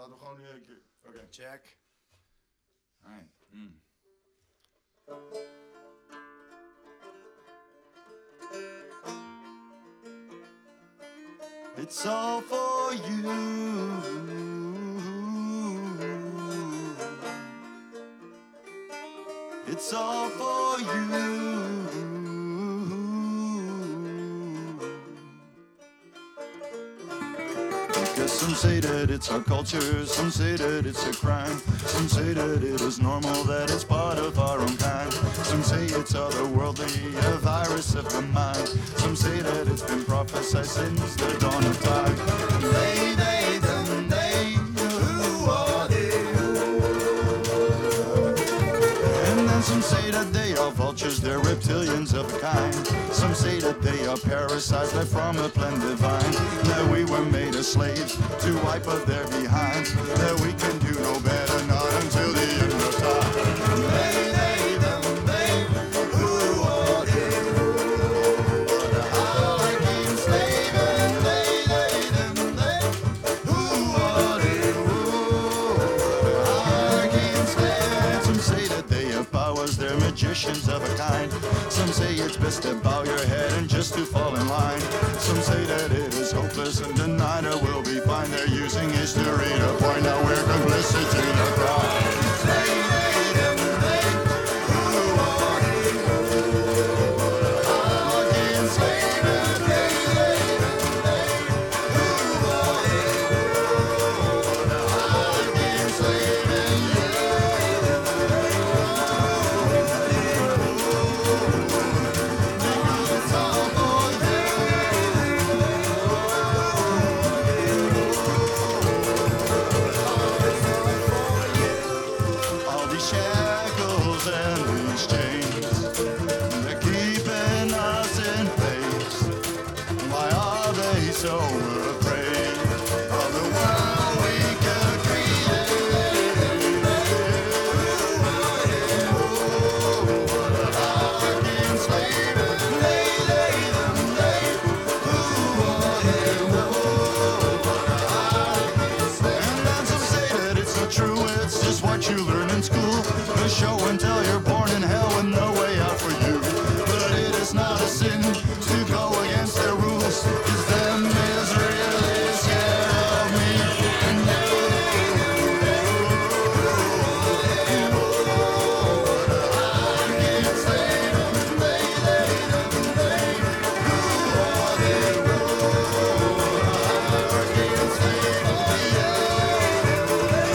laten we gewoon nu een keer... Oké. Check. Alright. It's all for you. It's all for you. Because some say that it's our culture, some say that it's a crime, some say that it is normal, that it's part of our own kind. Some say it's otherworldly, a virus of the mind. Some say that it's been prophesied since the dawn of time. They, them, they, who are they? And then some say that they are vultures, they're reptilians of a kind. Some say that they are parasites left from a plant divine. That we were made as slaves to wipe up their behinds. That we can do no better, not until the end of time. They, them, they, who are they? I keep slaving. They, them, they, who are they? I keep slaving. Some say that they have powers, they're magicians of a kind. Some say it's best to bow your head and just to fall in line. Some say that it is hopeless and denied it will be fine. They're using history to point out we're complicit to the crime. They, them, they, who are they? I can't slave it. They, them, they, who are they? I can't slave It's all for all these shackles and these chains, they're keeping us in place. Why are they so afraid of the world we could create? I can't slave it. They, them, they, who are they? And then some say that it's not true, it's just what you learn in school. The show and tell you're born in hell with no way out for you. But it is not a sin to go against their rules, 'cause them is really scared of me and you. I can't save them, they, them, they, who are they? I can't save them,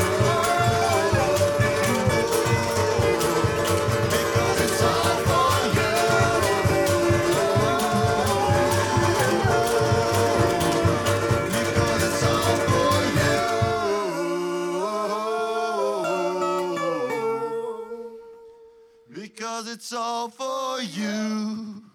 because it's all for you. Because it's all for you. Because it's all for you.